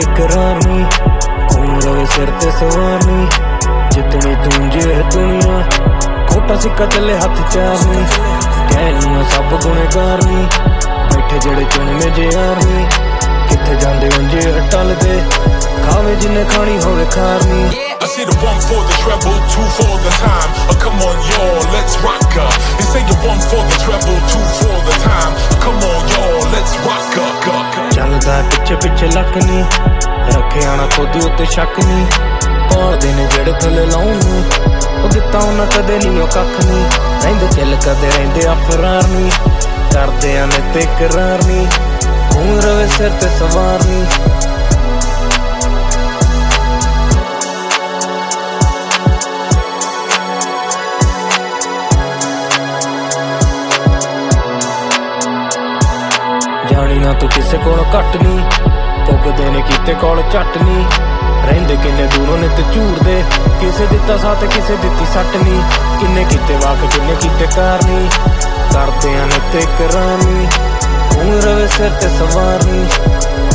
ਇਕਰਾਰ ਨੀ, ਖੂਨ ਰਵੇ ਸਿਰ ਤੇ ਸਵਾਰ ਨੀ, ਜਿੱਤਣੀ ਤੂੰ ਜੇ ਦੁਨੀਆ, ਖੋਟਾ ਸਿੱਕਾ ਚੱਲੇ ਹੱਥ ਚਾਰ ਨੀ, ਕਹਿਨੀਆਂ ਸਭ ਗੁਣੇਗਾਰ ਨੀ, ਬੈਠੇ ਜਿਹੜੇ ਚੁਣਵੇਂ ਜੇ ਯਾਰ ਨੀ, ਕਿੱਥੇ ਜਾਂਦੇ ਉਂਝੇ ਟਲਦੇ, ਖਾਵੇ ਜਿੰਨੇ ਖਾਣੀ ਹੋਵੇ ਖਾਰ ਨੀ। I see the 1 for the treble, 2 for the time. Come on, y'all, let's rock her. They say the 1 for the treble, 2 for the time. Come on, y'all, let's rock her. ਚੱਲਦਾ ਪਿੱਛੇ ਪਿੱਛੇ ਲੱਕ ਨੀ, ਰੱਖਿਆ ਨਾ ਖੁਦ ਉੱਤੇ ਸ਼ੱਕ ਨੀ, ਭਾਲਦੇ ਨੇ ਜਿਹੜੇ ਥੱਲੇ ਲਾਉਣ ਨੂੰ, ਉਹ ਦਿੱਤਾ ਉਹਨਾਂ ਕਦੇ ਨੀ ਉਹ ਕੱਖ ਨੀ, ਰਹਿੰਦੇ ਚੱਲ ਕਦੇ ਰਹਿੰਦੇ ਆ ਫਰਾਰ ਨੀ, ਕਰਦੇ ਆ ਨਿੱਤ ਇਕਰਾਰ ਨੀ, ਖੂਨ ਰਵੇ ਸਿਰ ਤੇ ਸਵਾਰ ਨੀ। ਜਾਣੀ ਨਾ ਤੂੰ ਕਿਸੇ ਕੋਲੋਂ ਘੱਟ ਨੀ, ਪੁੱਗਦੇ ਨੇ ਕੀਤੇ ਕੋਲ ਝੱਟ ਨੀ, ਰਹਿੰਦੇ ਕਿੰਨੇ ਦੂਰੋਂ ਨੇ ਤੇ ਝੂਰਦੇ, ਕਿਸੇ ਦਿੱਤਾ ਸਾਥ ਕਿਸੇ ਦਿੱਤੀ ਸੱਟ ਨੀ, ਕਿੰਨੇ ਕੀਤੇ ਵਾਕ ਕਿੰਨੇ ਕੀਤੇ ਕਾਰ ਨੀ, ਕਰਦੇ ਆ ਨਿੱਤ ਇਕਰਾਰ ਨੀ, ਖੂਨ ਰਵੇ ਸਿਰ ਤੇ ਸਵਾਰ ਨੀ।